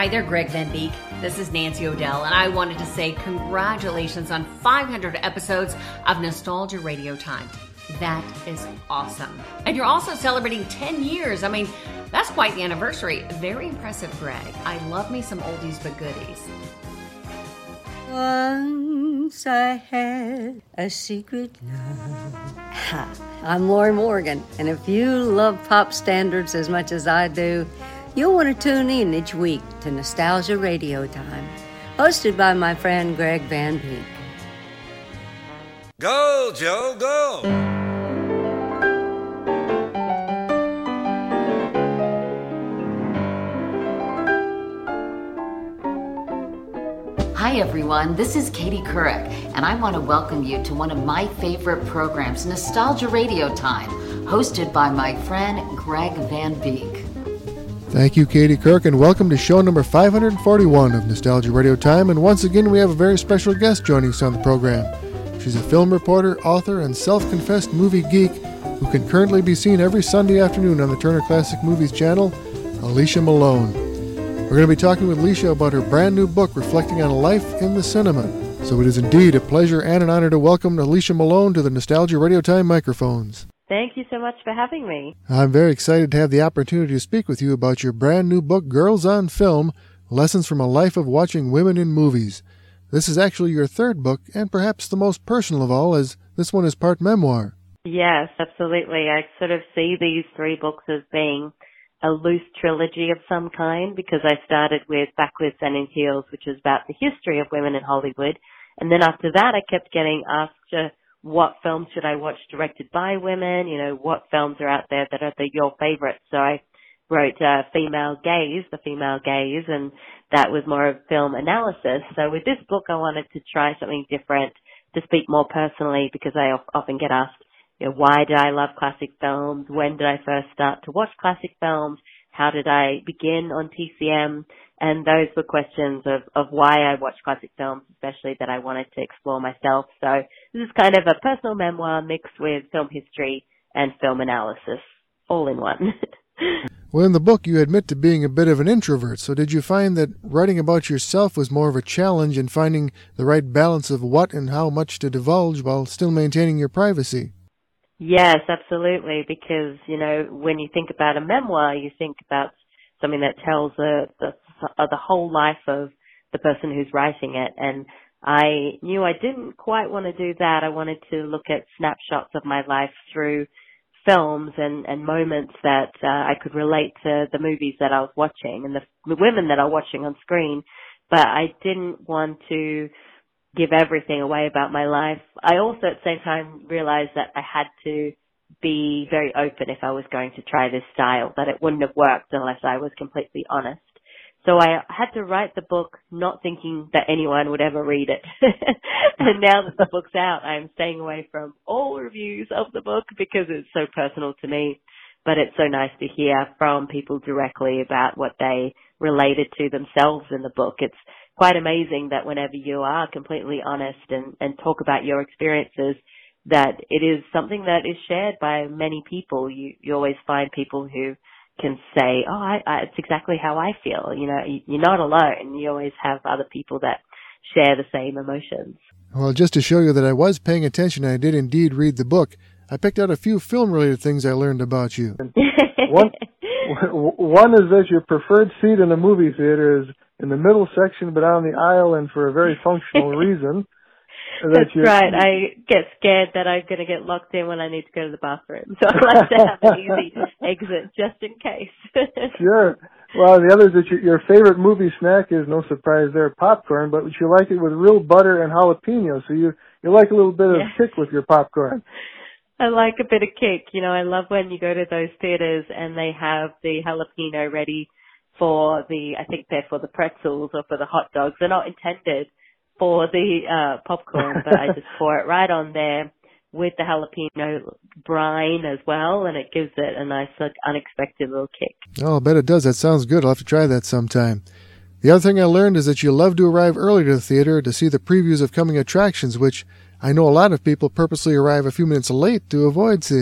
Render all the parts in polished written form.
Hi there, Greg Van Beek. This is Nancy O'Dell, and I wanted to say congratulations on 500 episodes of Nostalgia Radio Time. That is awesome. And you're also celebrating 10 years. I mean, that's quite the anniversary. Very impressive, Greg. I love me some oldies but goodies. Once I had a secret love. Hi, I'm Lori Morgan, and if you love pop standards as much as I do, you'll want to tune in each week to Nostalgia Radio Time, hosted by my friend Greg Van Beek. Go, Joe, go! Hi everyone, this is Katie Couric, and I want to welcome you to one of my favorite programs, Nostalgia Radio Time, hosted by my friend Greg Van Beek. Thank you, Katie Couric, and welcome to show number 541 of Nostalgia Radio Time. And once again, we have a very special guest joining us on the program. She's a film reporter, author, and self-confessed movie geek who can currently be seen every Sunday afternoon on the Turner Classic Movies channel, Alicia Malone. We're going to be talking with Alicia about her brand new book reflecting on life in the cinema. So it is indeed a pleasure and an honor to welcome Alicia Malone to the Nostalgia Radio Time microphones. Thank you so much for having me. I'm very excited to have the opportunity to speak with you about your brand new book, Girls on Film, Lessons from a Life of Watching Women in Movies. This is actually your third book, and perhaps the most personal of all, as this one is part memoir. Yes, absolutely. I sort of see these three books as being a loose trilogy of some kind, because I started with Backwards and in Heels, which is about the history of women in Hollywood. And then after that, I kept getting asked what films should I watch directed by women, what films are out there that are your favorites. So I wrote The Female Gaze, and that was more of film analysis. So with this book, I wanted to try something different, to speak more personally, because I often get asked, why did I love classic films? When did I first start to watch classic films? How did I begin on TCM? And those were questions of why I watch classic films, especially that I wanted to explore myself. So this is kind of a personal memoir mixed with film history and film analysis, all in one. Well, in the book, you admit to being a bit of an introvert. So did you find that writing about yourself was more of a challenge in finding the right balance of what and how much to divulge while still maintaining your privacy? Yes, absolutely, because, when you think about a memoir, you think about something that tells the whole life of the person who's writing it. And I knew I didn't quite want to do that. I wanted to look at snapshots of my life through films and moments that I could relate to the movies that I was watching and the women that are watching on screen. But I didn't want to give everything away about my life. I also at the same time realized that I had to be very open if I was going to try this style, that it wouldn't have worked unless I was completely honest. So I had to write the book not thinking that anyone would ever read it. And now that the book's out, I'm staying away from all reviews of the book because it's so personal to me. But it's so nice to hear from people directly about what they related to themselves in the book. It's quite amazing that whenever you are completely honest and talk about your experiences, that it is something that is shared by many people. You always find people who can say, it's exactly how I feel. You're not alone. You always have other people that share the same emotions. Well, just to show you that I was paying attention, I did indeed read the book. I picked out a few film-related things I learned about you. One is that your preferred seat in a movie theater is in the middle section, but on the aisle, and for a very functional reason. That's right. I get scared that I'm going to get locked in when I need to go to the bathroom. So I like to have an easy exit just in case. Sure. Well, the other is that your favorite movie snack is, no surprise there, popcorn, but you like it with real butter and jalapeno. So you like a little bit of kick with your popcorn. I like a bit of kick. I love when you go to those theaters and they have the jalapeno ready for I think they're for the pretzels or for the hot dogs. They're not intended for the popcorn, but I just pour it right on there with the jalapeno brine as well, and it gives it a nice, unexpected little kick. Oh, I'll bet it does. That sounds good. I'll have to try that sometime. The other thing I learned is that you love to arrive early to the theater to see the previews of coming attractions, which I know a lot of people purposely arrive a few minutes late to avoid seeing.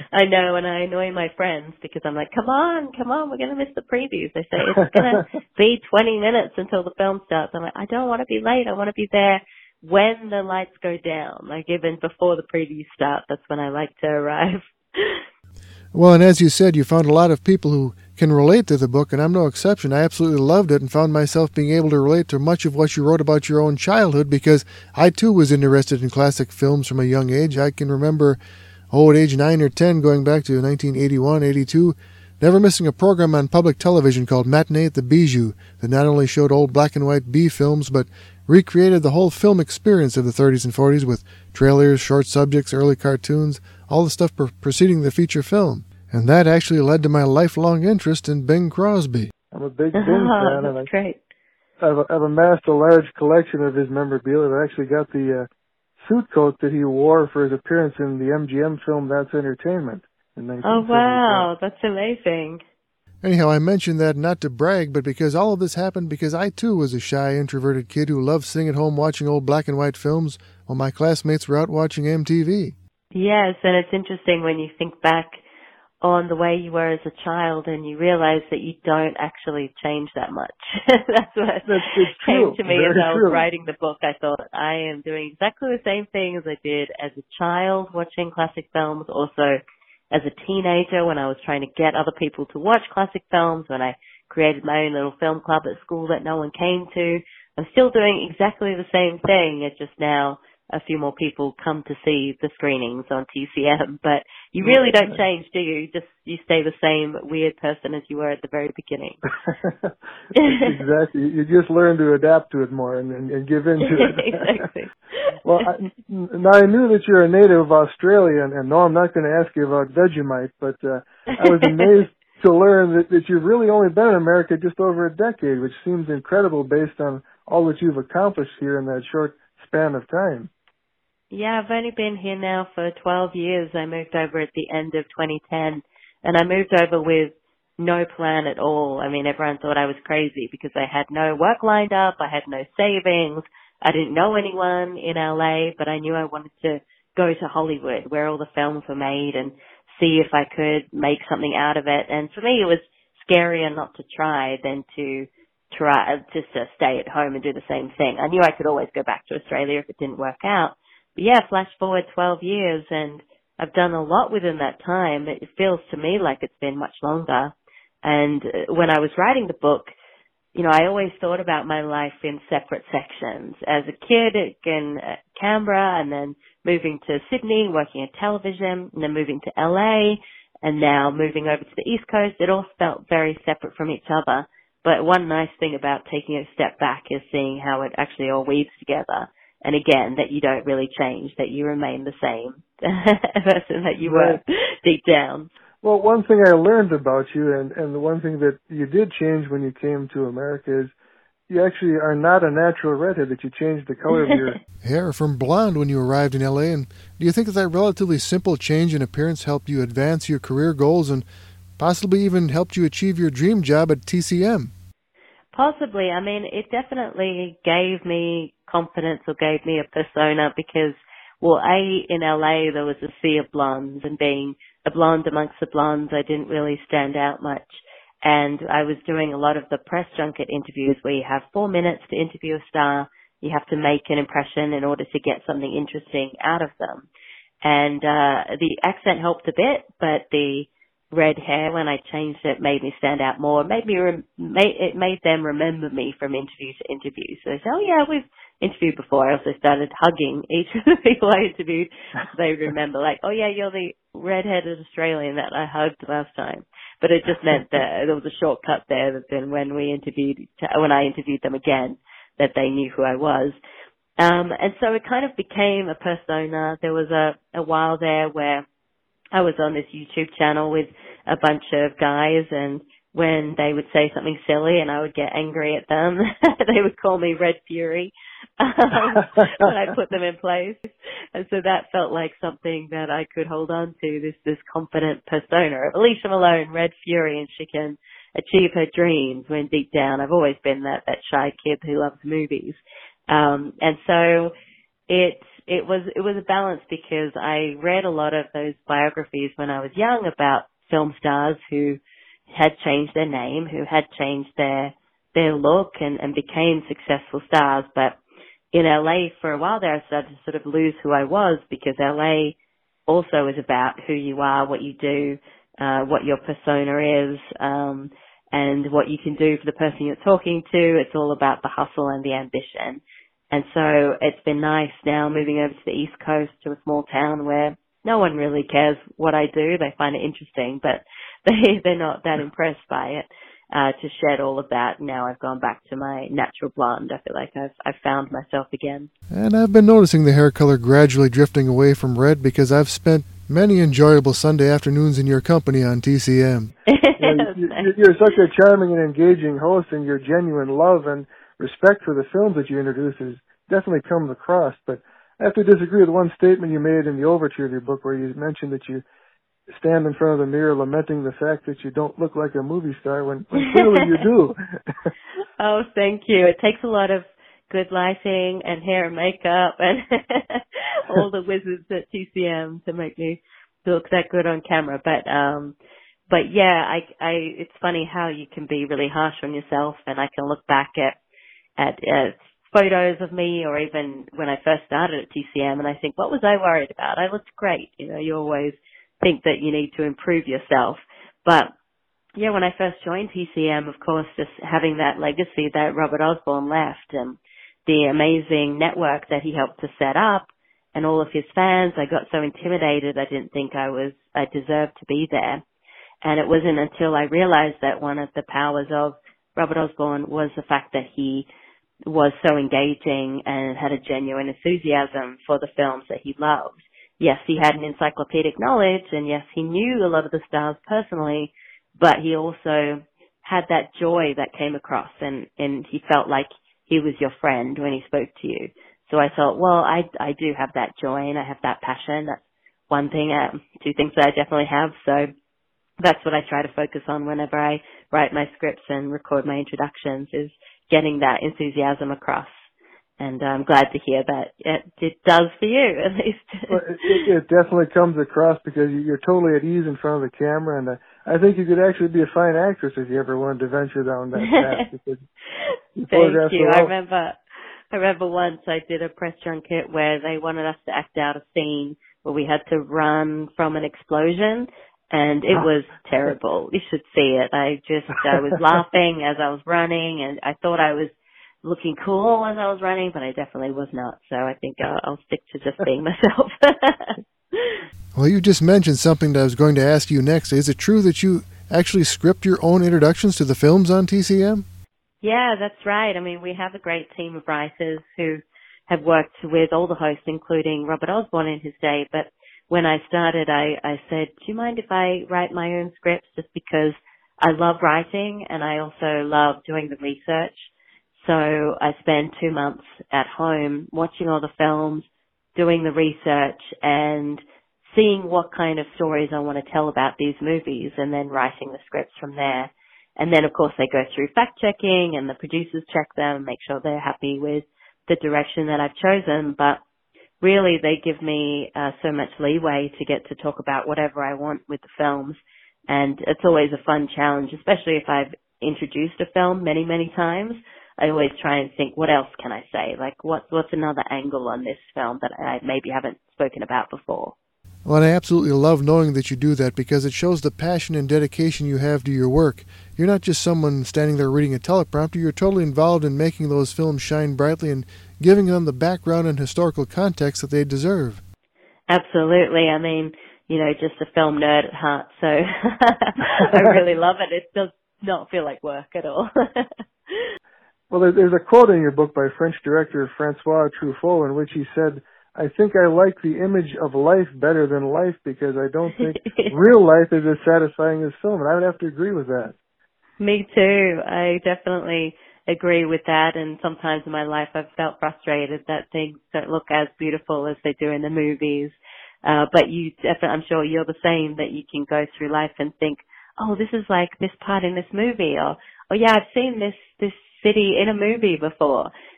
I know, and I annoy my friends because I'm like, come on, we're going to miss the previews. They say, it's going to be 20 minutes until the film starts. I'm like, I don't want to be late. I want to be there when the lights go down. Like, even before the previews start, that's when I like to arrive. Well, and as you said, you found a lot of people who can relate to the book, and I'm no exception. I absolutely loved it and found myself being able to relate to much of what you wrote about your own childhood, because I, too, was interested in classic films from a young age. I can remember, at age 9 or 10, going back to 1981, 82, never missing a program on public television called Matinee at the Bijou that not only showed old black and white B films, but recreated the whole film experience of the 30s and 40s with trailers, short subjects, early cartoons, all the stuff preceding the feature film. And that actually led to my lifelong interest in Bing Crosby. I'm a big Bing fan. That's and great. I've amassed a large collection of his memorabilia. I actually got the suit coat that he wore for his appearance in the MGM film That's Entertainment in 1974. Oh, wow. That's amazing. Anyhow, I mentioned that not to brag, but because all of this happened because I, too, was a shy, introverted kid who loved sitting at home watching old black and white films while my classmates were out watching MTV. Yes, and it's interesting when you think back on the way you were as a child and you realize that you don't actually change that much. That's what came to me as I was writing the book. I thought, I am doing exactly the same thing as I did as a child watching classic films, also as a teenager when I was trying to get other people to watch classic films, when I created my own little film club at school that no one came to. I'm still doing exactly the same thing. It's just now a few more people come to see the screenings on TCM, but you really don't change, do you? You stay the same weird person as you were at the very beginning. Exactly. You just learn to adapt to it more and give in to it. Exactly. Well, now I knew that you're a native of Australia, and no, I'm not going to ask you about Vegemite, but I was amazed to learn that you've really only been in America just over a decade, which seems incredible based on all that you've accomplished here in that short span of time. Yeah, I've only been here now for 12 years. I moved over at the end of 2010, and I moved over with no plan at all. I mean, everyone thought I was crazy because I had no work lined up, I had no savings, I didn't know anyone in LA, but I knew I wanted to go to Hollywood where all the films were made and see if I could make something out of it. And for me, it was scarier not to try than to try just to stay at home and do the same thing. I knew I could always go back to Australia if it didn't work out. But yeah, flash forward 12 years and I've done a lot within that time. It feels to me like it's been much longer. And when I was writing the book, you know, I always thought about my life in separate sections. As a kid in Canberra, and then moving to Sydney, working in television, and then moving to LA, and now moving over to the East Coast, it all felt very separate from each other. But one nice thing about taking a step back is seeing how it actually all weaves together. And again, that you don't really change, that you remain the same person that you were deep down. Well, one thing I learned about you, and the one thing that you did change when you came to America is you actually are not a natural redhead, that you changed the color of your hair from blonde when you arrived in L.A. And do you think that relatively simple change in appearance helped you advance your career goals and possibly even helped you achieve your dream job at TCM? Possibly. I mean, it definitely gave me confidence or gave me a persona because, well, in LA there was a sea of blondes, and being a blonde amongst the blondes, I didn't really stand out much. And I was doing a lot of the press junket interviews where you have 4 minutes to interview a star. You have to make an impression in order to get something interesting out of them. And the accent helped a bit, but the red hair, when I changed it, made me stand out more. It made them remember me from interview to interview. So they said, oh yeah, we've interviewed before. I also started hugging each of the people I interviewed so they remember, like, oh yeah, you're the red-headed Australian that I hugged last time. But it just meant that there was a shortcut there that then when I interviewed them again, that they knew who I was. And so it kind of became a persona. There was a while there where I was on this YouTube channel with a bunch of guys, and when they would say something silly and I would get angry at them, they would call me Red Fury when I put them in place. And so that felt like something that I could hold on to, this confident persona of Alicia Malone, Red Fury, and she can achieve her dreams, when deep down I've always been that shy kid who loves movies. And so it it was a balance because I read a lot of those biographies when I was young about film stars who had changed their name, who had changed their look and became successful stars. But in LA for a while there, I started to sort of lose who I was, because LA also is about who you are, what you do, what your persona is, and what you can do for the person you're talking to. It's all about the hustle and the ambition. And so it's been nice now moving over to the East Coast to a small town where no one really cares what I do. They find it interesting, but they're not that impressed by it. To shed all of that, now I've gone back to my natural blonde. I feel like I've found myself again. And I've been noticing the hair color gradually drifting away from red, because I've spent many enjoyable Sunday afternoons in your company on TCM. You're such a charming and engaging host, and your genuine love and respect for the films that you introduce is definitely comes across. But I have to disagree with one statement you made in the overture of your book, where you mentioned that you stand in front of the mirror lamenting the fact that you don't look like a movie star when clearly you do. Oh, thank you. It takes a lot of good lighting and hair and makeup and all the wizards at TCM to make me look that good on camera. But yeah, it's funny how you can be really harsh on yourself, and I can look back at photos of me, or even when I first started at TCM, and I think, what was I worried about? I looked great. You know, you always think that you need to improve yourself. But yeah, when I first joined TCM, of course, just having that legacy that Robert Osborne left, and the amazing network that he helped to set up, and all of his fans, I got so intimidated I didn't think I deserved to be there. And it wasn't until I realized that one of the powers of Robert Osborne was the fact that he was so engaging and had a genuine enthusiasm for the films that he loved. Yes, he had an encyclopedic knowledge, and yes, he knew a lot of the stars personally, but he also had that joy that came across, and he felt like he was your friend when he spoke to you. So I thought, well, I do have that joy, and I have that passion. That's one thing, two things that I definitely have. So that's what I try to focus on whenever I write my scripts and record my introductions, is getting that enthusiasm across. And I'm glad to hear that it does for you, at least. Well, it definitely comes across, because you're totally at ease in front of the camera, and I think you could actually be a fine actress if you ever wanted to venture down that path. Thank you. I remember once I did a press junket where they wanted us to act out a scene where we had to run from an explosion, and it was terrible. You should see it. I was laughing as I was running, and I thought I was looking cool as I was running, but I definitely was not. So I think I'll stick to just being myself. Well, you just mentioned something that I was going to ask you next. Is it true that you actually script your own introductions to the films on TCM? Yeah, that's right. I mean, we have a great team of writers who have worked with all the hosts, including Robert Osborne in his day. But when I started, I said, do you mind if I write my own scripts, just because I love writing and I also love doing the research. So I spent 2 months at home watching all the films, doing the research, and seeing what kind of stories I want to tell about these movies, and then writing the scripts from there. And then, of course, they go through fact-checking, and the producers check them, make sure they're happy with the direction that I've chosen. But really, they give me so much leeway to get to talk about whatever I want with the films. And it's always a fun challenge, especially if I've introduced a film many, many times. I always try and think, what else can I say? Like, what's another angle on this film that I maybe haven't spoken about before? Well, and I absolutely love knowing that you do that, because it shows the passion and dedication you have to your work. You're not just someone standing there reading a teleprompter. You're totally involved in making those films shine brightly and giving them the background and historical context that they deserve. Absolutely. I mean, just a film nerd at heart, so I really love it. It does not feel like work at all. Well, there's a quote in your book by French director Francois Truffaut in which he said, I think I like the image of life better than life, because I don't think real life is as satisfying as film. And I would have to agree with that. Me too. I definitely agree with that. And sometimes in my life I've felt frustrated that things don't look as beautiful as they do in the movies. But you definitely, I'm sure you're the same, that you can go through life and think, oh, this is like this part in this movie, or oh yeah, I've seen this city in a movie before.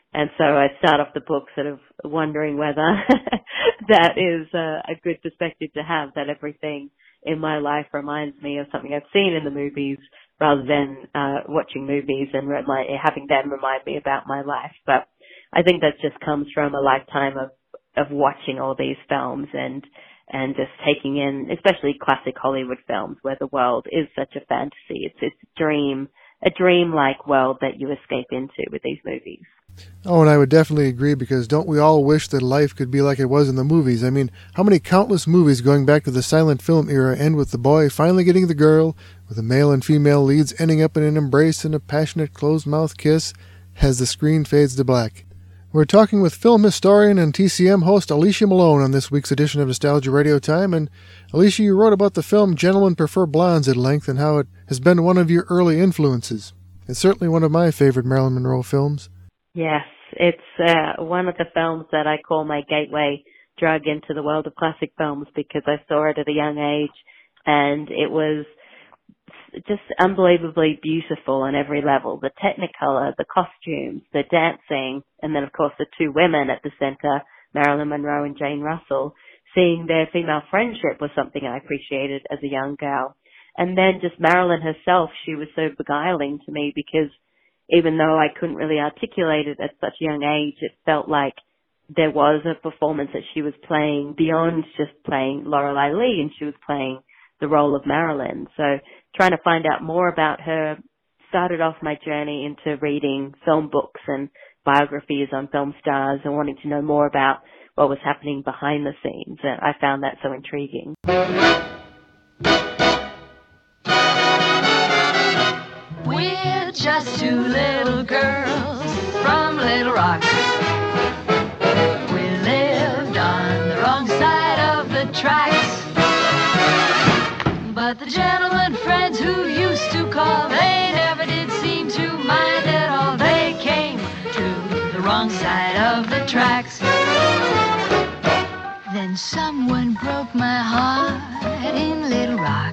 And so I start off the book sort of wondering whether that is a good perspective to have, that everything in my life reminds me of something I've seen in the movies rather than watching movies and having them remind me about my life. But I think that just comes from a lifetime of watching all these films and just taking in, especially classic Hollywood films where the world is such a fantasy. It's a dream-like world that you escape into with these movies. Oh, and I would definitely agree, because don't we all wish that life could be like it was in the movies? I mean, how many countless movies going back to the silent film era end with the boy finally getting the girl, with the male and female leads ending up in an embrace and a passionate closed-mouth kiss as the screen fades to black? We're talking with film historian and TCM host Alicia Malone on this week's edition of Nostalgia Radio Time. And Alicia, you wrote about the film Gentlemen Prefer Blondes at length and how it has been one of your early influences. It's certainly one of my favorite Marilyn Monroe films. Yes, it's one of the films that I call my gateway drug into the world of classic films, because I saw it at a young age and it was just unbelievably beautiful on every level. The Technicolor, the costumes, the dancing, and then of course the two women at the center, Marilyn Monroe and Jane Russell. Seeing their female friendship was something I appreciated as a young gal. And then just Marilyn herself, she was so beguiling to me, because even though I couldn't really articulate it at such a young age, it felt like there was a performance that she was playing beyond just playing Lorelei Lee, and she was playing the role of Marilyn. So trying to find out more about her started off my journey into reading film books and biographies on film stars and wanting to know more about what was happening behind the scenes. And I found that so intriguing. We're just two little girls from Little Rock. We lived on the wrong side of the tracks, but the gentlemen friends who used to call, they never did seem to mind at all. They came to the wrong side of the tracks. Then someone broke my heart in Little Rock,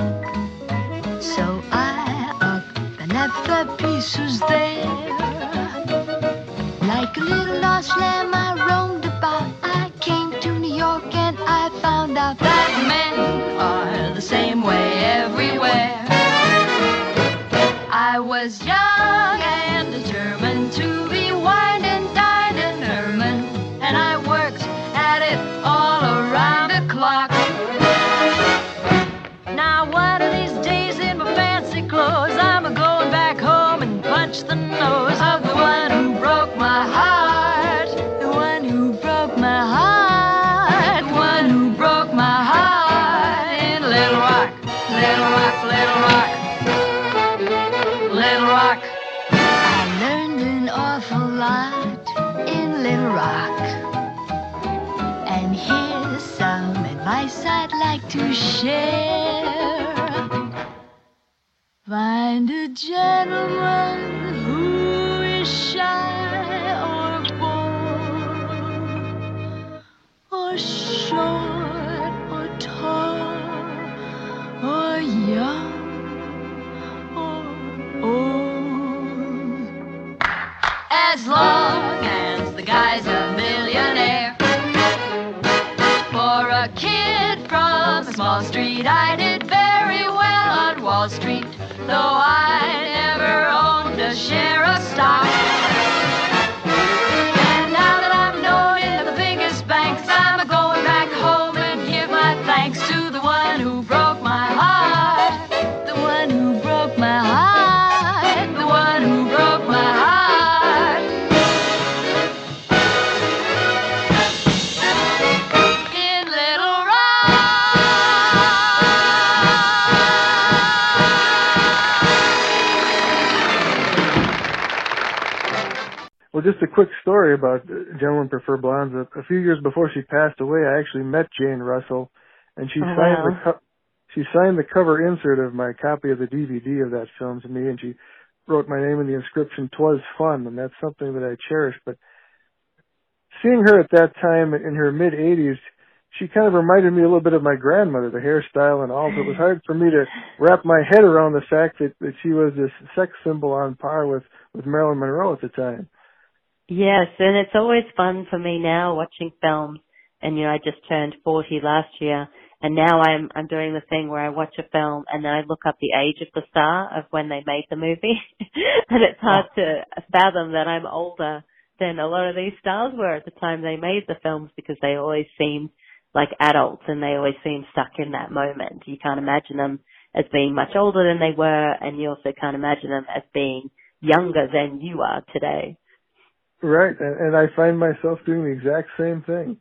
so I up and left the pieces there. Like a little lost lamb I roamed about. I came to New York and I found out that men are the same way everywhere. I was young and determined to be wined and dined in Herman, and I worked at it all around the clock. Now one of these days in my fancy clothes, I'm a-going back home and punch the nose of the one who broke my heart. The one who broke my heart. The one who broke my heart in Little Rock. Little Rock, Little Rock, Little Rock. I learned an awful lot in Little Rock, and here's some advice I'd like to share. Find a gentleman who is shy or bold, or short or tall, or young or old. As long as the guy's a millionaire. For a kid from a small street, I did very well on Wall Street, though I never owned a share of stock. And now that I'm known in the biggest banks, I'm a-going back home and give my thanks to the one who broke my heart. The one who broke my heart. The one who broke my heart. In Little Well, just a quick story about Gentlemen Prefer Blondes. A few years before she passed away, I actually met Jane Russell, and she signed the cover insert of my copy of the DVD of that film to me, and she wrote my name in the inscription, "'Twas fun," and that's something that I cherish. But seeing her at that time in her mid-80s, she kind of reminded me a little bit of my grandmother, the hairstyle and all. So it was hard for me to wrap my head around the fact that she was this sex symbol on par with Marilyn Monroe at the time. Yes, and it's always fun for me now watching films. And I just turned 40 last year, and now I'm doing the thing where I watch a film and then I look up the age of the star of when they made the movie, and it's hard to fathom that I'm older than a lot of these stars were at the time they made the films, because they always seemed like adults and they always seemed stuck in that moment. You can't imagine them as being much older than they were, and you also can't imagine them as being younger than you are today. Right, and I find myself doing the exact same thing.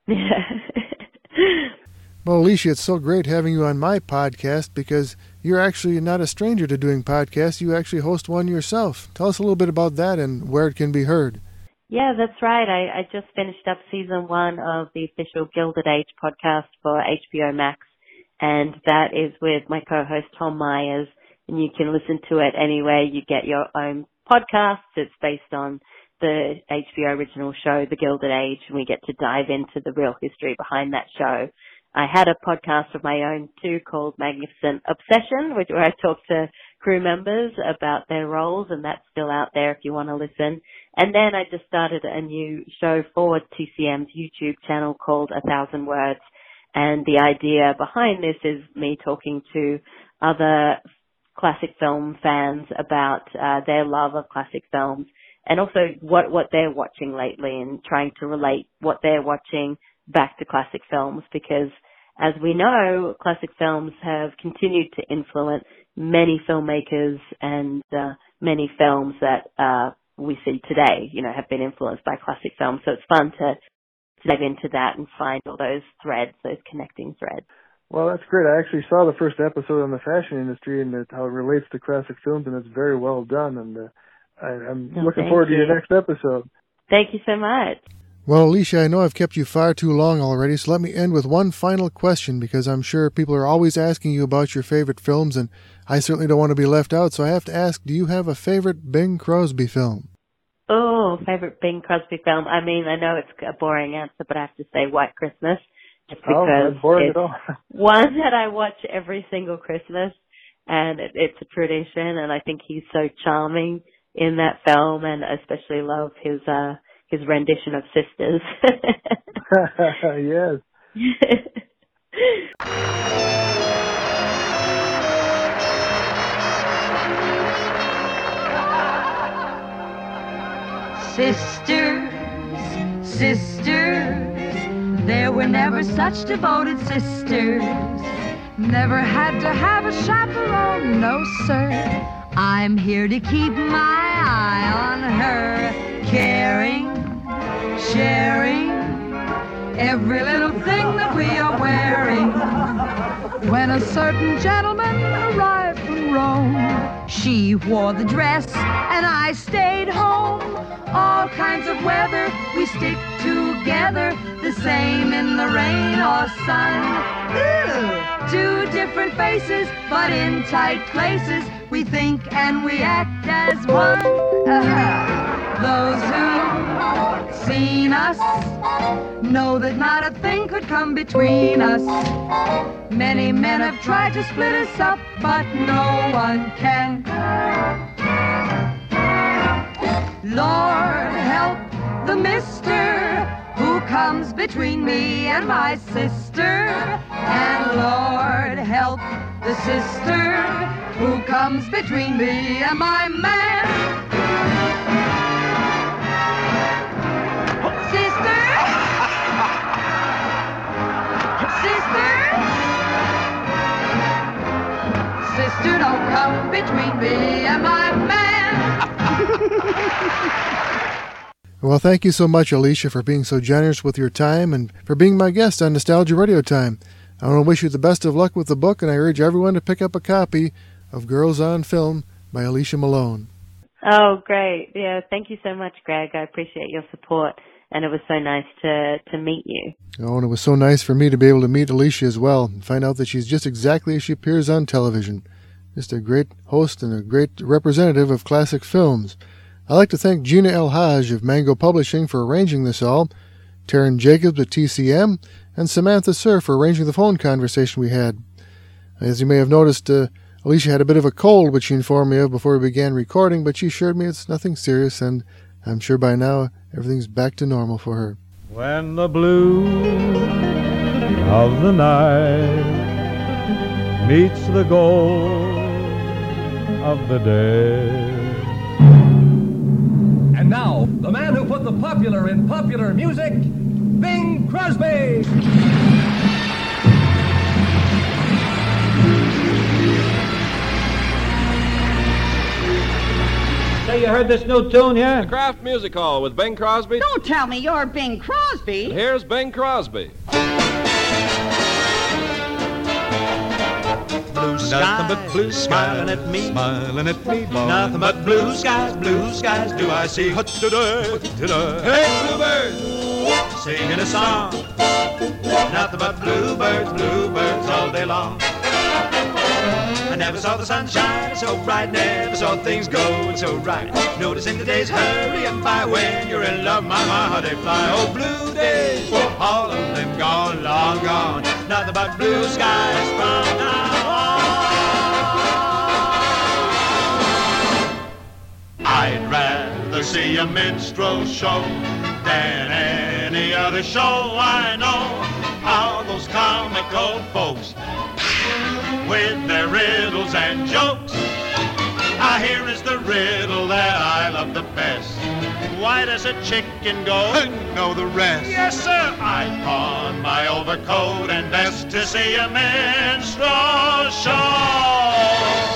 Well, Alicia, it's so great having you on my podcast, because you're actually not a stranger to doing podcasts. You actually host one yourself. Tell us a little bit about that and where it can be heard. Yeah, that's right. I just finished up season 1 of the official Gilded Age podcast for HBO Max, and that is with my co-host Tom Myers, and you can listen to it anywhere you get your own podcasts. It's based on the HBO original show, The Gilded Age, and we get to dive into the real history behind that show. I had a podcast of my own too called Magnificent Obsession, where I talk to crew members about their roles, and that's still out there if you want to listen. And then I just started a new show for TCM's YouTube channel called 1,000 Words. And the idea behind this is me talking to other classic film fans about their love of classic films, and also what they're watching lately, and trying to relate what they're watching back to classic films, because as we know, classic films have continued to influence many filmmakers, and many films that we see today, have been influenced by classic films. So it's fun to dive into that and find all those threads, those connecting threads. Well, that's great. I actually saw the first episode on the fashion industry and how it relates to classic films, and it's very well done. And I'm looking forward to your next episode. Thank you so much. Well, Alicia, I know I've kept you far too long already, so let me end with one final question, because I'm sure people are always asking you about your favorite films, and I certainly don't want to be left out, so I have to ask, do you have a favorite Bing Crosby film? Oh, favorite Bing Crosby film. I mean, I know it's a boring answer, but I have to say White Christmas, just because it's one that I watch every single Christmas, and it's a tradition, and I think he's so charming in that film, and especially love his rendition of Sisters. Yes. Sisters, sisters, there were never such devoted sisters. Never had to have a chaperone, no sir. I'm here to keep my eye on her, caring, sharing every little thing that we are wearing. When a certain gentleman arrived from Rome, she wore the dress and I stayed home. All kinds of weather, we stick together, the same in the rain or sun. Ew. Two different faces, but in tight places, we think and we act as one. Those who've seen us know that not a thing could come between us. Many men have tried to split us up, but no one can. Lord help the mister who comes between me and my sister. And Lord help the sister who comes between me and my man. Sister! Sister! Sister, don't come between me and my man. Well, thank you so much, Alicia, for being so generous with your time and for being my guest on Nostalgia Radio Time. I want to wish you the best of luck with the book, and I urge everyone to pick up a copy of Girls on Film by Alicia Malone. Oh, great. Yeah, thank you so much, Greg. I appreciate your support, and it was so nice to meet you. Oh, and it was so nice for me to be able to meet Alicia as well and find out that she's just exactly as she appears on television. Just a great host and a great representative of classic films. I'd like to thank Gina El Haj of Mango Publishing for arranging this all, Taryn Jacobs at TCM, and Samantha Sir for arranging the phone conversation we had. As you may have noticed, Alicia had a bit of a cold, which she informed me of before we began recording, but she assured me it's nothing serious, and I'm sure by now everything's back to normal for her. When the blue of the night meets the gold of the day. And now, the man who put the popular in popular music, Bing Crosby! Say, you heard this new tune here? The Kraft Music Hall with Bing Crosby. Don't tell me you're Bing Crosby. And here's Bing Crosby. Blue skies, nothing but blue smiling at me, boy. Nothing but blue skies do I see. Hey, bluebirds, singing a song. Nothing but bluebirds all day long. I never saw the sun shine so bright, never saw things going so right. Noticing the days hurrying by when you're in love, my how they fly. Oh, blue days, all of them gone, long gone. Nothing but blue skies from now on. I'd rather see a minstrel show than any other show I know. All those comical folks with their riddles and jokes. Here is the riddle that I love the best. Why does a chicken go? Know the rest. Yes, sir. I pawn my overcoat and vest to see a minstrel show.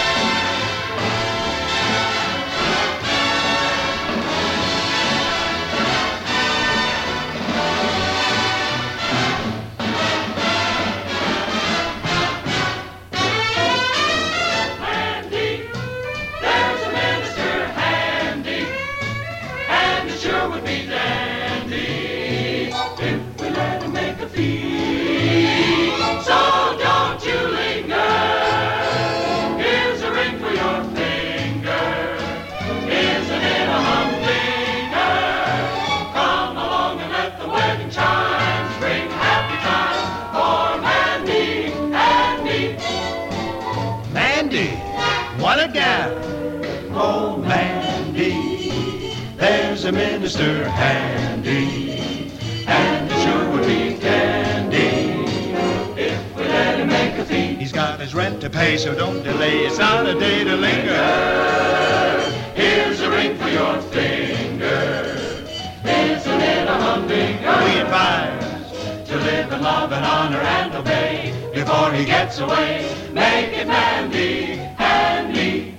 What a gal, oh Mandy, there's a minister handy, and it sure would be dandy if we let him make a fee. He's got his rent to pay, so don't delay, it's not a day to linger. Here's a ring for your finger, isn't it a humdinger? We advise to live in love and honor and obey before he gets away. Make it Mandy and me.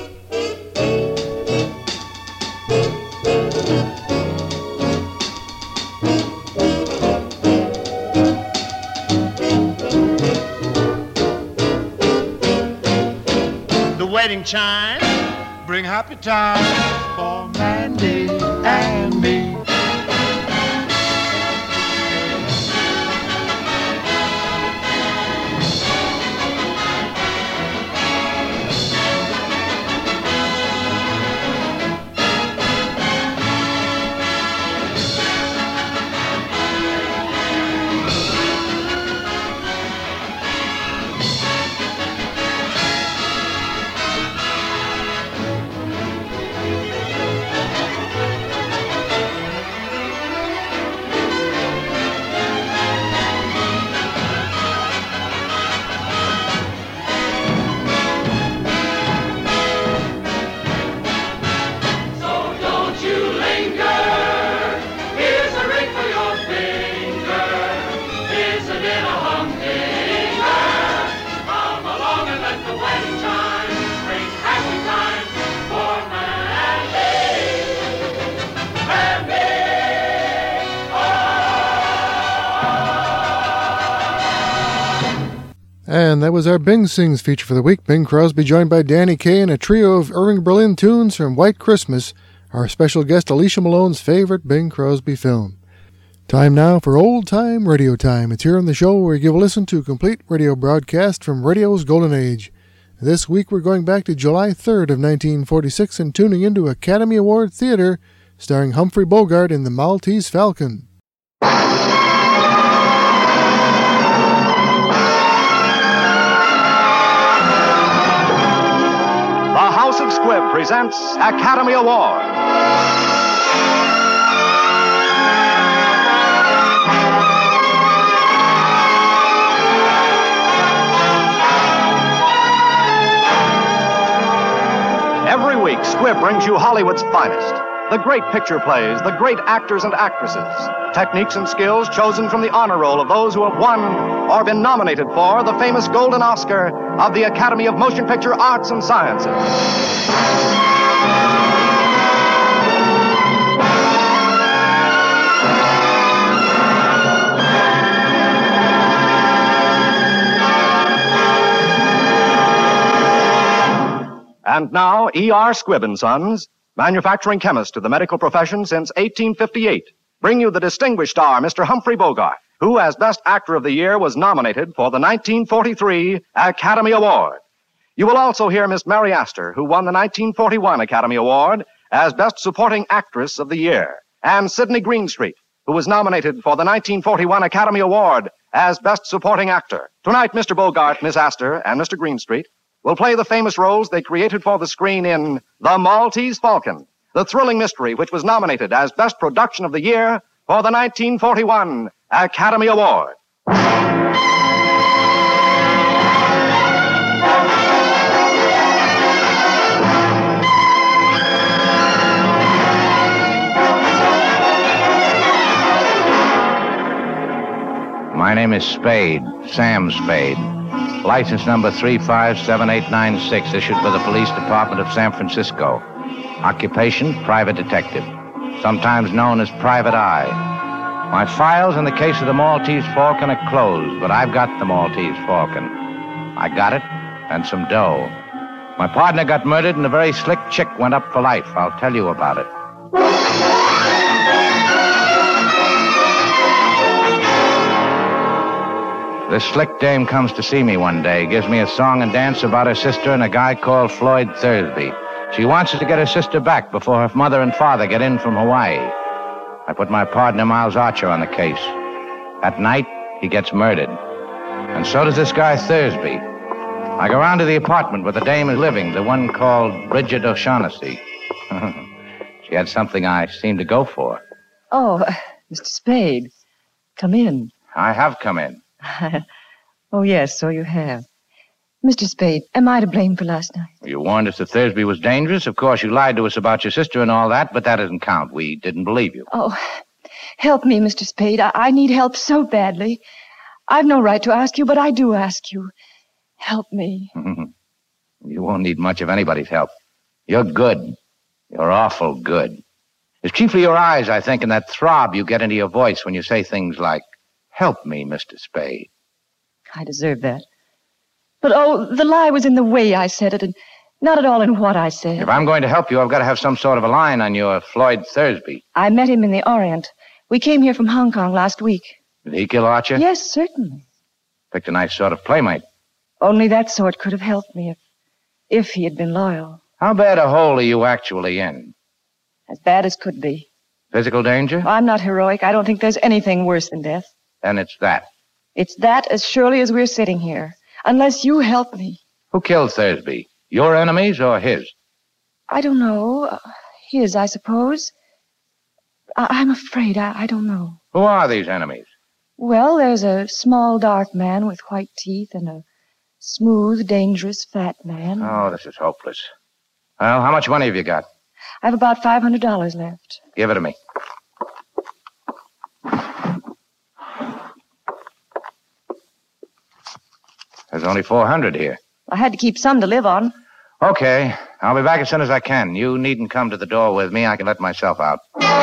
The wedding chimes bring happy times for Mandy and me. And that was our Bing Sings feature for the week. Bing Crosby joined by Danny Kaye and a trio of Irving Berlin tunes from White Christmas, our special guest Alicia Malone's favorite Bing Crosby film. Time now for Old Time Radio Time. It's here on the show where we give a listen to a complete radio broadcast from radio's golden age. This week we're going back to July 3rd of 1946 and tuning into Academy Award Theater, starring Humphrey Bogart in The Maltese Falcon. The House of Squibb presents Academy Award. Every week, Squibb brings you Hollywood's finest. The great picture plays, the great actors and actresses. Techniques and skills chosen from the honor roll of those who have won or been nominated for the famous Golden Oscar of the Academy of Motion Picture Arts and Sciences. And now, E.R. Squibb & Sons, manufacturing chemist to the medical profession since 1858, bring you the distinguished star, Mr. Humphrey Bogart, who, as Best Actor of the Year, was nominated for the 1943 Academy Award. You will also hear Miss Mary Astor, who won the 1941 Academy Award as Best Supporting Actress of the Year, and Sidney Greenstreet, who was nominated for the 1941 Academy Award as Best Supporting Actor. Tonight, Mr. Bogart, Miss Astor, and Mr. Greenstreet will play the famous roles they created for the screen in The Maltese Falcon, the thrilling mystery which was nominated as Best Production of the Year for the 1941 Academy Award. My name is Spade, Sam Spade. License number 357896, issued for the Police Department of San Francisco. Occupation, private detective, sometimes known as Private Eye. My files in the case of the Maltese Falcon are closed, but I've got the Maltese Falcon. I got it, and some dough. My partner got murdered, and a very slick chick went up for life. I'll tell you about it. This slick dame comes to see me one day, gives me a song and dance about her sister and a guy called Floyd Thursby. She wants to get her sister back before her mother and father get in from Hawaii. I put my partner, Miles Archer, on the case. At night, he gets murdered. And so does this guy Thursby. I go round to the apartment where the dame is living, the one called Bridget O'Shaughnessy. She had something I seemed to go for. Oh, Mr. Spade, come in. I have come in. Oh, yes, so you have. Mr. Spade, am I to blame for last night? You warned us that Thursby was dangerous. Of course, you lied to us about your sister and all that, but that doesn't count. We didn't believe you. Oh, help me, Mr. Spade. I need help so badly. I've no right to ask you, but I do ask you. Help me. You won't need much of anybody's help. You're good. You're awful good. It's chiefly your eyes, I think, and that throb you get into your voice when you say things like, "Help me, Mr. Spade." I deserve that. But, oh, the lie was in the way I said it, and not at all in what I said. If I'm going to help you, I've got to have some sort of a line on your Floyd Thursby. I met him in the Orient. We came here from Hong Kong last week. Did he kill Archer? Yes, certainly. Picked a nice sort of playmate. Only that sort could have helped me if he had been loyal. How bad a hole are you actually in? As bad as could be. Physical danger? I'm not heroic. I don't think there's anything worse than death. Then it's that. It's that as surely as we're sitting here. Unless you help me. Who killed Thursby? Your enemies or his? I don't know. His, I suppose. I'm afraid. I don't know. Who are these enemies? Well, there's a small, dark man with white teeth and a smooth, dangerous, fat man. Oh, this is hopeless. Well, how much money have you got? I have about $500 left. Give it to me. There's only 400 here. I had to keep some to live on. Okay. I'll be back as soon as I can. You needn't come to the door with me. I can let myself out.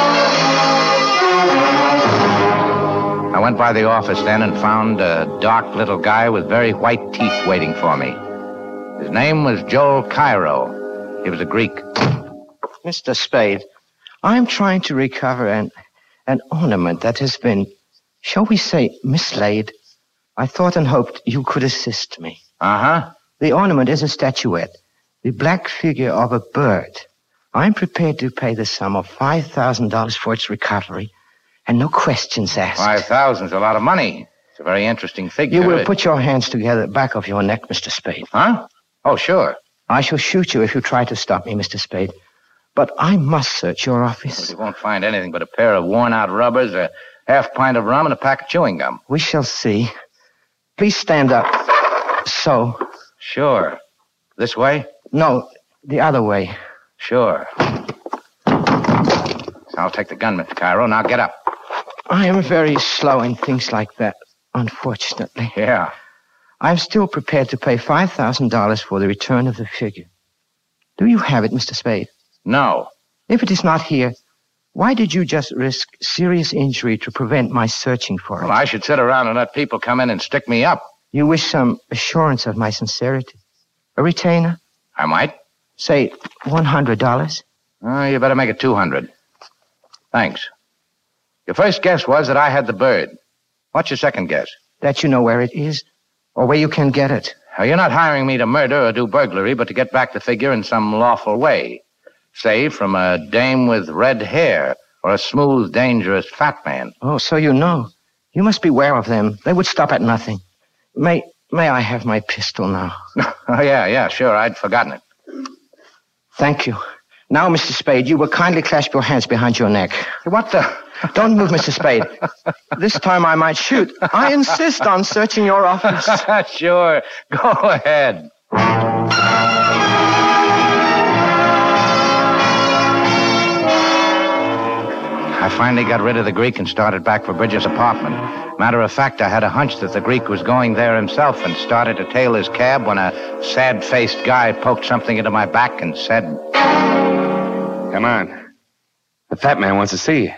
I went by the office then and found a dark little guy with very white teeth waiting for me. His name was Joel Cairo. He was a Greek. Mr. Spade, I'm trying to recover an ornament that has been, shall we say, mislaid. I thought and hoped you could assist me. Uh-huh. The ornament is a statuette, the black figure of a bird. I'm prepared to pay the sum of $5,000 for its recovery, and no questions asked. 5,000's a lot of money. It's a very interesting figure. You will put your hands together at the back of your neck, Mr. Spade. Huh? Oh, sure. I shall shoot you if you try to stop me, Mr. Spade. But I must search your office. Well, you won't find anything but a pair of worn-out rubbers, a half pint of rum, and a pack of chewing gum. We shall see. Please stand up. So. Sure. This way? No, The other way. Sure. I'll take the gun, Mr. Cairo. Now get up. I am very slow in things like that, unfortunately. Yeah. I'm still prepared to pay $5,000 for the return of the figure. Do you have it, Mr. Spade? No. If it is not here, why did you just risk serious injury to prevent my searching for it? Well, I should sit around and let people come in and stick me up. You wish some assurance of my sincerity? A retainer? I might. Say $100? You better make it 200. Thanks. Your first guess was that I had the bird. What's your second guess? That you know where it is, or where you can get it. Now, you're not hiring me to murder or do burglary, but to get back the figure in some lawful way. Say, from a dame with red hair, or a smooth, dangerous fat man. Oh, so you know. You must beware of them. They would stop at nothing. May I have my pistol now? Oh, yeah, sure. I'd forgotten it. Thank you. Now, Mr. Spade, you will kindly clasp your hands behind your neck. What the? Don't move, Mr. Spade. This time I might shoot. I insist on searching your office. Sure. Go ahead. I finally got rid of the Greek and started back for Bridges' apartment. Matter of fact, I had a hunch that the Greek was going there himself and started to tail his cab when a sad-faced guy poked something into my back and said, "Come on. The fat man wants to see you."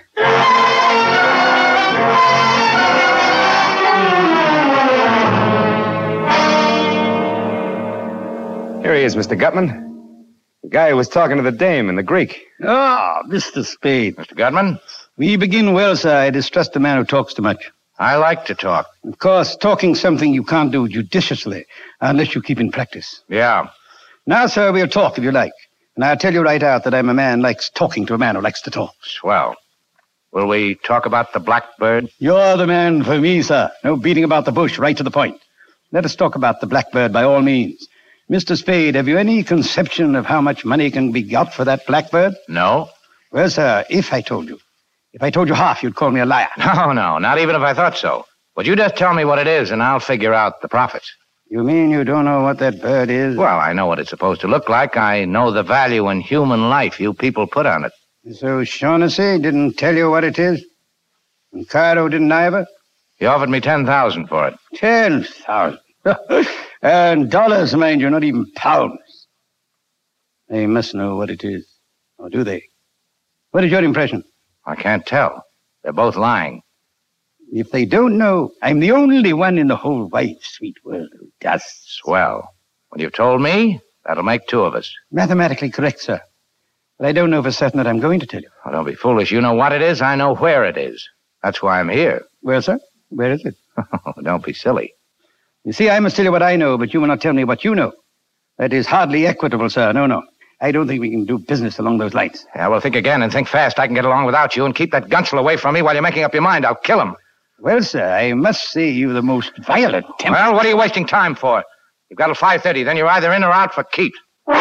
Here he is, Mr. Gutman. The guy who was talking to the dame and the Greek. Ah, Mr. Spade. Mr. Gutman? We begin well, sir. I distrust a man who talks too much. I like to talk. Of course, talking's something you can't do judiciously unless you keep in practice. Yeah. Now, sir, we'll talk if you like. And I'll tell you right out that I'm a man who likes talking to a man who likes to talk. Swell. Will we talk about the blackbird? You're the man for me, sir. No beating about the bush, right to the point. Let us talk about the blackbird by all means. Mr. Spade, have you any conception of how much money can be got for that blackbird? No. Well, sir, if I told you half, you'd call me a liar. No, not even if I thought so. Would you just tell me what it is, and I'll figure out the profits. You mean you don't know what that bird is? Well, I know what it's supposed to look like. I know the value in human life you people put on it. So Shaughnessy didn't tell you what it is? And Cairo didn't either? He offered me $10,000 for it. 10,000? And dollars, mind you, not even pounds. They must know what it is. Or do they? What is your impression? I can't tell. They're both lying. If they don't know, I'm the only one in the whole wide, sweet world who does. Swell. When you've told me, that'll make two of us. Mathematically correct, sir. But I don't know for certain that I'm going to tell you. Oh, don't be foolish. You know what it is. I know where it is. That's why I'm here. Well, sir, where is it? Don't be silly. You see, I must tell you what I know, but you will not tell me what you know. That is hardly equitable, sir. No. I don't think we can do business along those lines. Yeah, well, think again and think fast. I can get along without you, and keep that gunsel away from me while you're making up your mind. I'll kill him. Well, sir, I must say you're the most violent temper. Well, what are you wasting time for? You've got till 5:30. Then you're either in or out for keeps.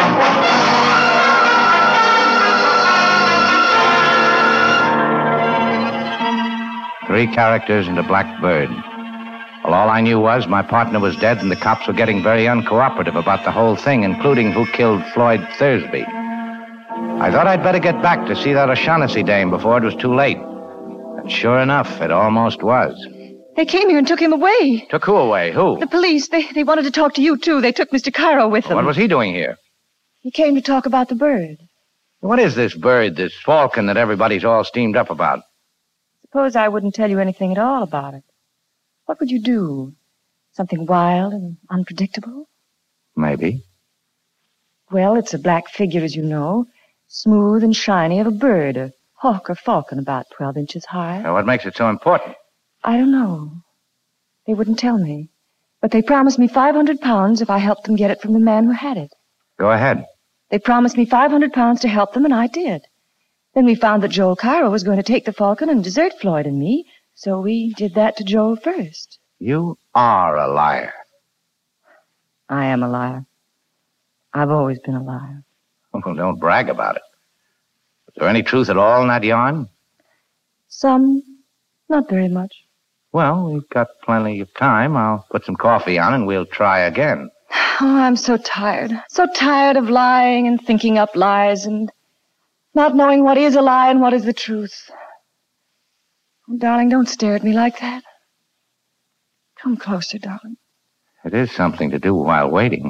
3 characters and a blackbird. Well, all I knew was my partner was dead and the cops were getting very uncooperative about the whole thing, including who killed Floyd Thursby. I thought I'd better get back to see that O'Shaughnessy dame before it was too late. And sure enough, it almost was. They came here and took him away. Took who away? Who? The police. They wanted to talk to you, too. They took Mr. Cairo with them. What was he doing here? He came to talk about the bird. What is this bird, this falcon that everybody's all steamed up about? Suppose I wouldn't tell you anything at all about it. What would you do? Something wild and unpredictable? Maybe. Well, it's a black figure, as you know. Smooth and shiny, of a bird, a hawk or falcon about 12 inches high. Now, what makes it so important? I don't know. They wouldn't tell me. But they promised me £500 if I helped them get it from the man who had it. Go ahead. They promised me £500 to help them, and I did. Then we found that Joel Cairo was going to take the falcon and desert Floyd and me, so we did that to Joel first. You are a liar. I am a liar. I've always been a liar. Well, don't brag about it. Is there any truth at all in that yarn? Some. Not very much. Well, we've got plenty of time. I'll put some coffee on and we'll try again. Oh, I'm so tired. So tired of lying and thinking up lies and not knowing what is a lie and what is the truth. Oh, darling, don't stare at me like that. Come closer, darling. It is something to do while waiting.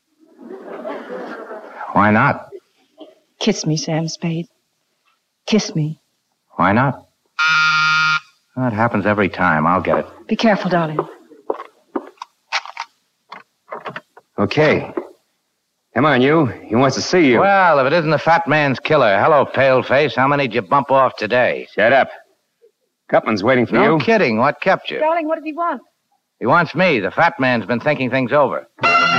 Why not? Kiss me, Sam Spade. Kiss me. Why not? That happens every time. I'll get it. Be careful, darling. Okay. Come on, you. He wants to see you. Well, if it isn't the fat man's killer. Hello, paleface. How many did you bump off today? Shut up. Gutman's waiting for you. No kidding. What kept you? Darling, what does he want? He wants me. The fat man's been thinking things over.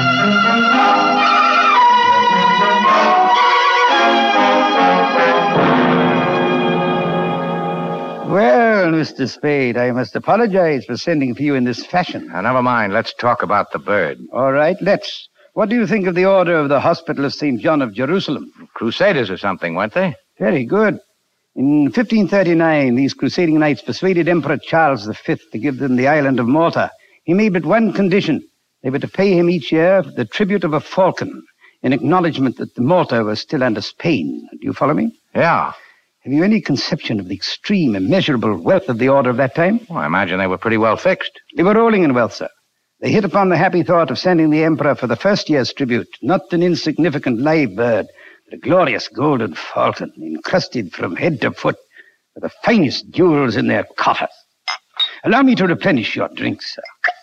Well, Mr. Spade, I must apologize for sending for you in this fashion. Now, never mind. Let's talk about the bird. All right, let's. What do you think of the order of the Hospital of St. John of Jerusalem? Crusaders or something, weren't they? Very good. In 1539, these crusading knights persuaded Emperor Charles V to give them the island of Malta. He made but one condition. They were to pay him each year the tribute of a falcon in acknowledgement that Malta was still under Spain. Do you follow me? Yeah. Have you any conception of the extreme, immeasurable wealth of the order of that time? Well, I imagine they were pretty well fixed. They were rolling in wealth, sir. They hit upon the happy thought of sending the emperor for the first year's tribute, not an insignificant live bird, but a glorious golden falcon, encrusted from head to foot with the finest jewels in their coffers. Allow me to replenish your drink, sir.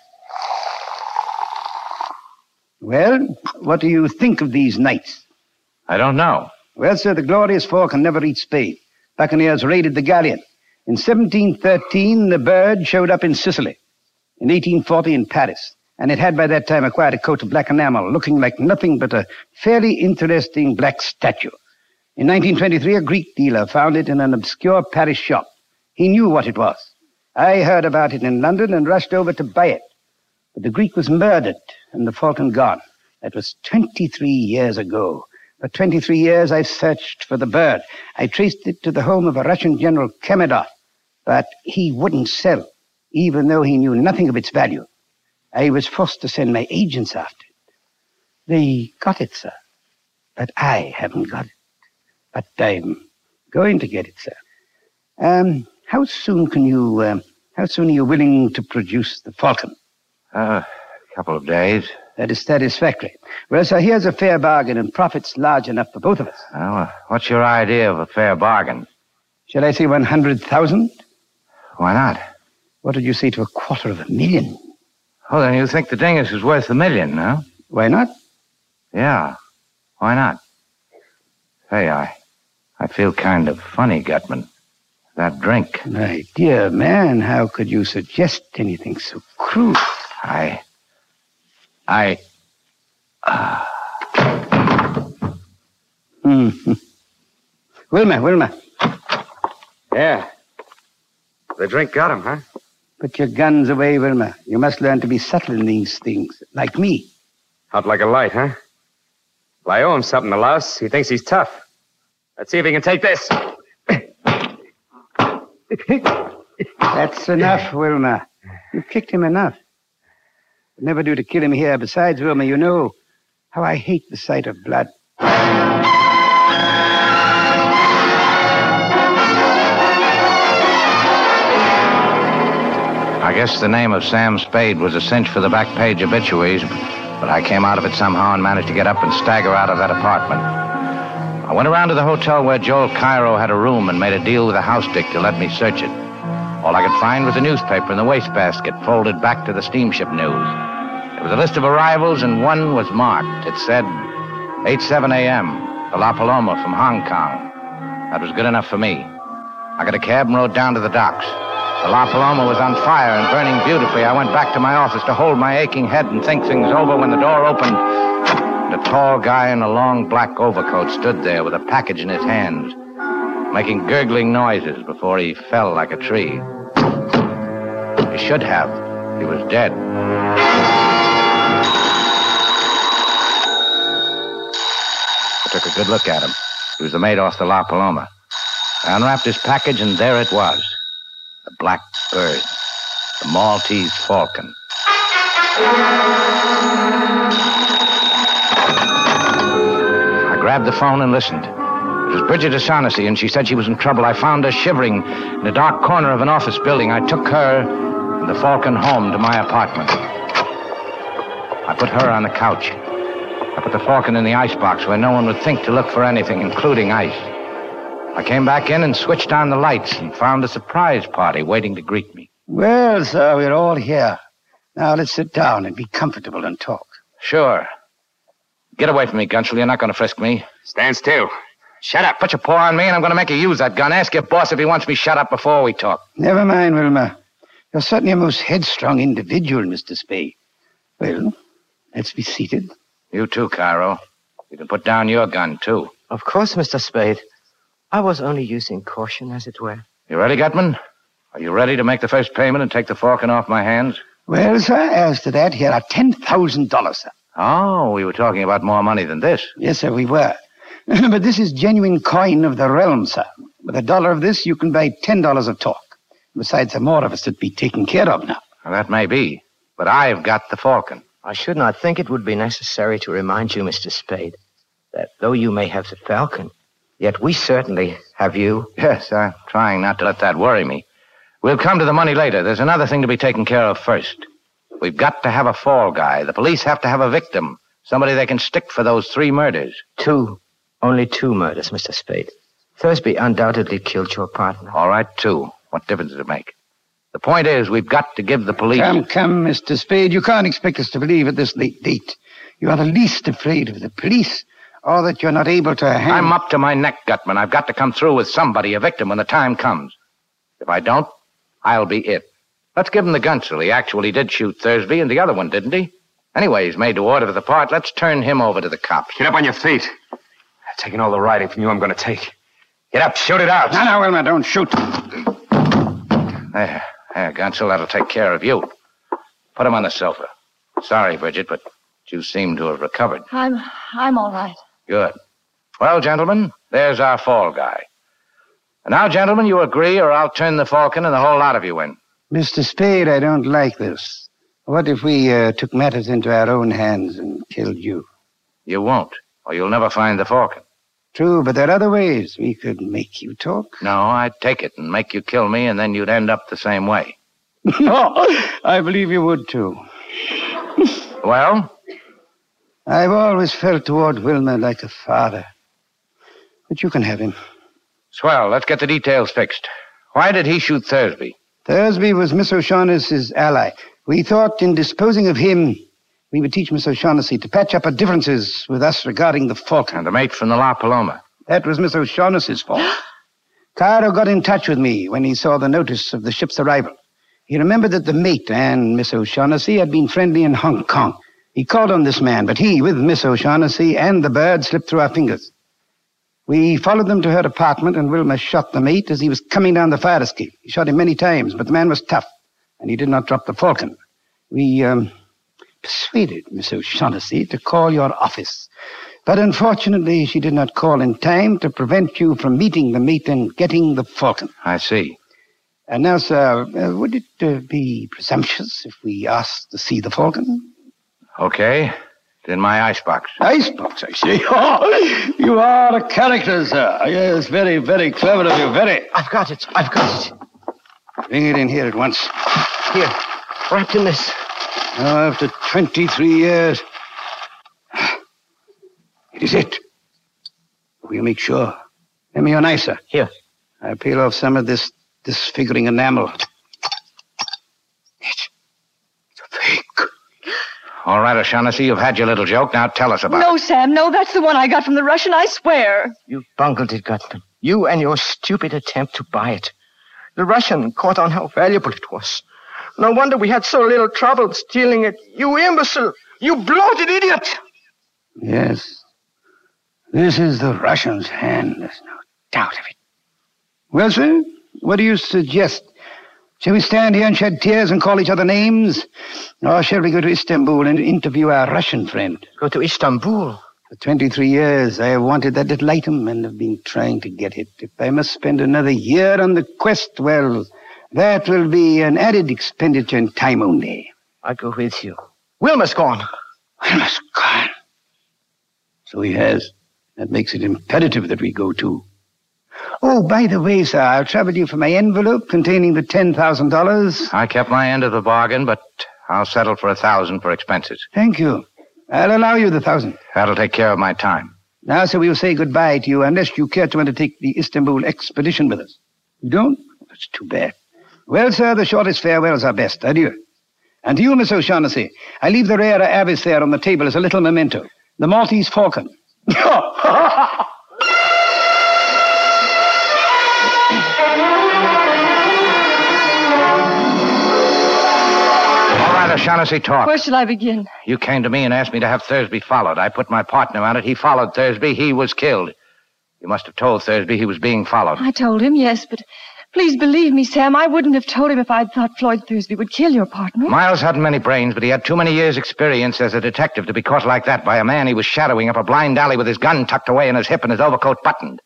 Well, what do you think of these knights? I don't know. Well, sir, the glorious falcon never reached Spain. Buccaneers raided the galleon. In 1713, the bird showed up in Sicily. In 1840, in Paris. And it had by that time acquired a coat of black enamel, looking like nothing but a fairly interesting black statue. In 1923, a Greek dealer found it in an obscure Paris shop. He knew what it was. I heard about it in London and rushed over to buy it. But the Greek was murdered and the falcon gone. That was 23 years ago. For 23 years, I've searched for the bird. I traced it to the home of a Russian General Kemedov, but he wouldn't sell, even though he knew nothing of its value. I was forced to send my agents after it. They got it, sir, but I haven't got it. But I'm going to get it, sir. How soon are you willing to produce the falcon? A couple of days. That is satisfactory. Well, sir, here's a fair bargain and profits large enough for both of us. Well, what's your idea of a fair bargain? Shall I say 100,000? Why not? What would you say to $250,000? Oh, then you think the dingus is worth $1 million, huh? Why not? Yeah, why not? Hey, I feel kind of funny, Gutman. That drink. My dear man, how could you suggest anything so crude? Wilma. Yeah. The drink got him, huh? Put your guns away, Wilma. You must learn to be subtle in these things, like me. Out like a light, huh? Well, I owe him something, the louse. He thinks he's tough. Let's see if he can take this. That's enough, Wilma. You've kicked him enough. It'd never do to kill him here. Besides, Wilma, you know how I hate the sight of blood. I guess the name of Sam Spade was a cinch for the back page obituaries, but I came out of it somehow and managed to get up and stagger out of that apartment. I went around to the hotel where Joel Cairo had a room and made a deal with a house dick to let me search it. All I could find was a newspaper in the wastebasket, folded back to the steamship news. There was a list of arrivals, and one was marked. It said, 8:07 a.m., the La Paloma from Hong Kong. That was good enough for me. I got a cab and rode down to the docks. The La Paloma was on fire and burning beautifully. I went back to my office to hold my aching head and think things over when the door opened. And a tall guy in a long black overcoat stood there with a package in his hands, making gurgling noises before he fell like a tree. He should have. He was dead. I took a good look at him. He was the mate off the La Paloma. I unwrapped his package, and there it was. The black bird. The Maltese falcon. grabbed the phone and listened. It was Bridget O'Shaughnessy, and she said she was in trouble. I found her shivering in a dark corner of an office building. I took her and the Falcon home to my apartment. I put her on the couch. I put the Falcon in the icebox where no one would think to look for anything, including ice. I came back in and switched on the lights and found a surprise party waiting to greet me. Well, sir, we're all here. Now let's sit down and be comfortable and talk. Sure. Get away from me, Gunchel. You're not going to frisk me. Stand still. Shut up. Put your paw on me, and I'm going to make you use that gun. Ask your boss if he wants me shut up before we talk. Never mind, Wilma. You're certainly a most headstrong individual, Mr. Spade. Well, let's be seated. You too, Cairo. You can put down your gun, too. Of course, Mr. Spade. I was only using caution, as it were. You ready, Gutman? Are you ready to make the first payment and take the Falcon off my hands? Well, sir, as to that, here are $10,000, sir. Oh, we were talking about more money than this. Yes, sir, we were. But this is genuine coin of the realm, sir. With $1 of this, you can buy $10 of talk. Besides, there are more of us that be taken care of now. Well, that may be, but I've got the Falcon. I should not think it would be necessary to remind you, Mr. Spade, that though you may have the Falcon, yet we certainly have you. Yes, I'm trying not to let that worry me. We'll come to the money later. There's another thing to be taken care of first. We've got to have a fall guy. The police have to have a victim. Somebody they can stick for those 3 murders. 2. Only 2 murders, Mr. Spade. Thursby undoubtedly killed your partner. All right, 2. What difference does it make? The point is, we've got to give the police... Come, Mr. Spade. You can't expect us to believe at this late date. You are the least afraid of the police, or that you're not able to handle... I'm up to my neck, Gutman. I've got to come through with somebody, a victim, when the time comes. If I don't, I'll be it. Let's give him the Gunchel. He actually did shoot Thursby, and the other one, didn't he? Anyway, he's made to order for the part. Let's turn him over to the cops. Get up on your feet. I've taken all the riding from you I'm going to take. Get up, shoot it out. No, Wilma, don't shoot. There, Gunchel, that'll take care of you. Put him on the sofa. Sorry, Bridget, but you seem to have recovered. I'm all right. Good. Well, gentlemen, there's our fall guy. And now, gentlemen, you agree or I'll turn the Falcon and the whole lot of you in. Mr. Spade, I don't like this. What if we took matters into our own hands and killed you? You won't, or you'll never find the Falcon. True, but there are other ways we could make you talk. No, I'd take it and make you kill me, and then you'd end up the same way. No, I believe you would, too. Well? I've always felt toward Wilma like a father. But you can have him. Swell, let's get the details fixed. Why did he shoot Thursby? Thursby was Miss O'Shaughnessy's ally. We thought in disposing of him, we would teach Miss O'Shaughnessy to patch up her differences with us regarding the Falcon. And the mate from the La Paloma. That was Miss O'Shaughnessy's fault. Cairo got in touch with me when he saw the notice of the ship's arrival. He remembered that the mate and Miss O'Shaughnessy had been friendly in Hong Kong. He called on this man, but he, with Miss O'Shaughnessy and the bird, slipped through our fingers. We followed them to her apartment, and Wilma shot the mate as he was coming down the fire escape. He shot him many times, but the man was tough, and he did not drop the Falcon. We persuaded Miss O'Shaughnessy to call your office, but unfortunately she did not call in time to prevent you from meeting the mate and getting the Falcon. I see. And now, sir, would it be presumptuous if we asked to see the Falcon? Okay. It's in my icebox. Icebox, I see. Oh, you are a character, sir. Yes, very, very clever of you, very. I've got it. Bring it in here at once. Here, wrapped in this. Now, after 23 years. It is it. We'll make sure. Lend me your knife, sir. Here. I'll peel off some of this disfiguring enamel. It's a fake. All right, O'Shaughnessy, you've had your little joke. Now tell us about it. No, Sam, no, that's the one I got from the Russian, I swear. You bungled it, Gutman. You and your stupid attempt to buy it. The Russian caught on how valuable it was. No wonder we had so little trouble stealing it. You imbecile! You bloated idiot! Yes. This is the Russian's hand. There's no doubt of it. Well, sir, what do you suggest? Shall we stand here and shed tears and call each other names? Or shall we go to Istanbul and interview our Russian friend? Go to Istanbul? For 23 years, I have wanted that little item and have been trying to get it. If I must spend another year on the quest, well, that will be an added expenditure in time only. I go with you. Wilma's gone. Wilma's gone. So he has. That makes it imperative that we go too. Oh, by the way, sir, I'll trouble you for my envelope containing the $10,000. I kept my end of the bargain, but I'll settle for $1,000 for expenses. Thank you. I'll allow you the $1,000. That'll take care of my time. Now, sir, we'll say goodbye to you unless you care to undertake the Istanbul expedition with us. You don't? That's too bad. Well, sir, the shortest farewells are best. Adieu. And to you, Miss O'Shaughnessy, I leave the rare avis there on the table as a little memento. The Maltese falcon. O'Shaughnessy, talk. Where shall I begin? You came to me and asked me to have Thursby followed. I put my partner on it. He followed Thursby. He was killed. You must have told Thursby he was being followed. I told him, yes, but please believe me, Sam. I wouldn't have told him if I'd thought Floyd Thursby would kill your partner. Miles hadn't many brains, but he had too many years' experience as a detective to be caught like that by a man he was shadowing up a blind alley with his gun tucked away in his hip and his overcoat buttoned.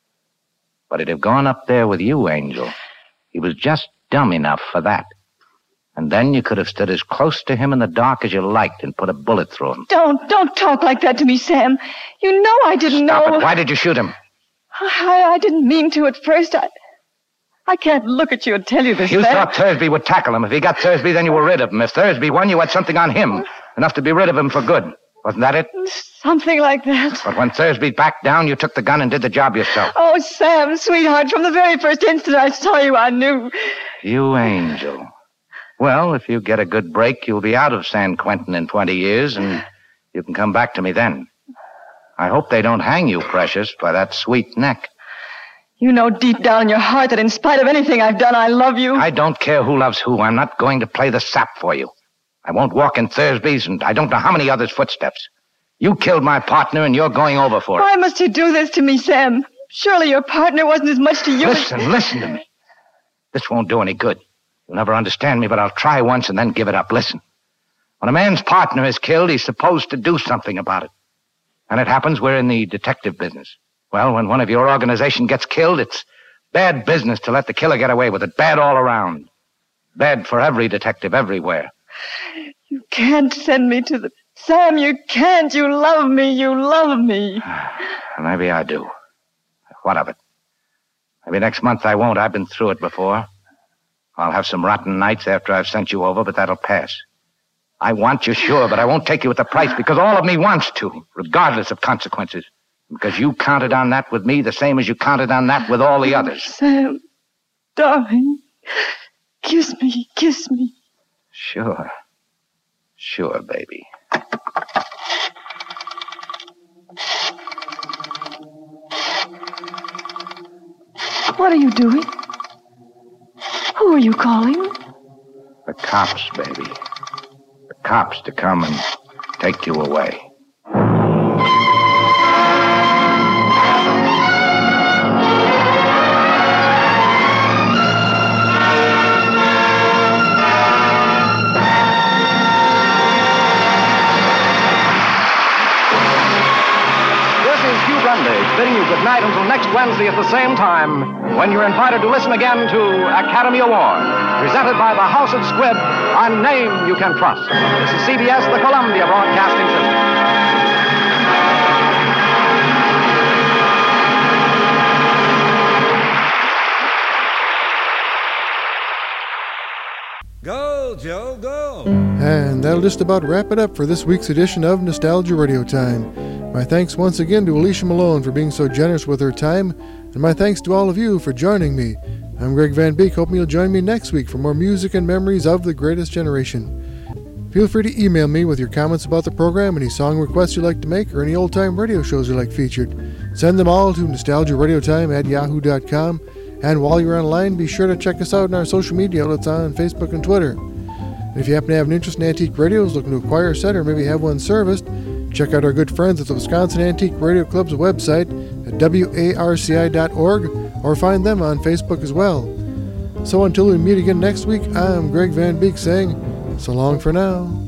But he'd have gone up there with you, Angel. He was just dumb enough for that. And then you could have stood as close to him in the dark as you liked and put a bullet through him. Don't talk like that to me, Sam. You know I didn't know. Stop it. Why did you shoot him? I didn't mean to at first. I can't look at you and tell you this. You thought Thursby would tackle him. If he got Thursby, then you were rid of him. If Thursby won, you had something on him. Enough to be rid of him for good. Wasn't that it? Something like that. But when Thursby backed down, you took the gun and did the job yourself. Oh, Sam, sweetheart, from the very first instant I saw you, I knew. You angel. Well, if you get a good break, you'll be out of San Quentin in 20 years, and you can come back to me then. I hope they don't hang you, Precious, by that sweet neck. You know deep down in your heart that in spite of anything I've done, I love you. I don't care who loves who. I'm not going to play the sap for you. I won't walk in Thursby's, and I don't know how many others' footsteps. You killed my partner, and you're going over for it. Why must you do this to me, Sam? Surely your partner wasn't as much to you Listen to me. This won't do any good. You'll never understand me, but I'll try once and then give it up. Listen. When a man's partner is killed, he's supposed to do something about it. And it happens we're in the detective business. Well, when one of your organization gets killed, it's bad business to let the killer get away with it. Bad all around. Bad for every detective everywhere. You can't send me to the... Sam, you can't. You love me. You love me. Maybe I do. What of it? Maybe next month I won't. I've been through it before. I'll have some rotten nights after I've sent you over, but that'll pass. I want you, sure, but I won't take you at the price because all of me wants to, regardless of consequences. Because you counted on that with me the same as you counted on that with all the others. Sam, darling, kiss me, kiss me. Sure. Sure, baby. What are you doing? Who are you calling? The cops, baby. The cops to come and take you away. Bidding you good night until next Wednesday at the same time, when you're invited to listen again to Academy Award, presented by the House of Squibb, a name you can trust. This is CBS, the Columbia Broadcasting System. Go, Joe, go! And that'll just about wrap it up for this week's edition of Nostalgia Radio Time. My thanks once again to Alicia Malone for being so generous with her time, and my thanks to all of you for joining me. I'm Greg Van Beek, hoping you'll join me next week for more music and memories of the greatest generation. Feel free to email me with your comments about the program, any song requests you'd like to make, or any old-time radio shows you'd like featured. Send them all to nostalgiaradiotime@yahoo.com, and while you're online, be sure to check us out on our social media outlets on Facebook and Twitter. And if you happen to have an interest in antique radios, looking to acquire a set, or maybe have one serviced, check out our good friends at the Wisconsin Antique Radio Club's website at warci.org, or find them on Facebook as well. So until we meet again next week, I'm Greg Van Beek saying, so long for now.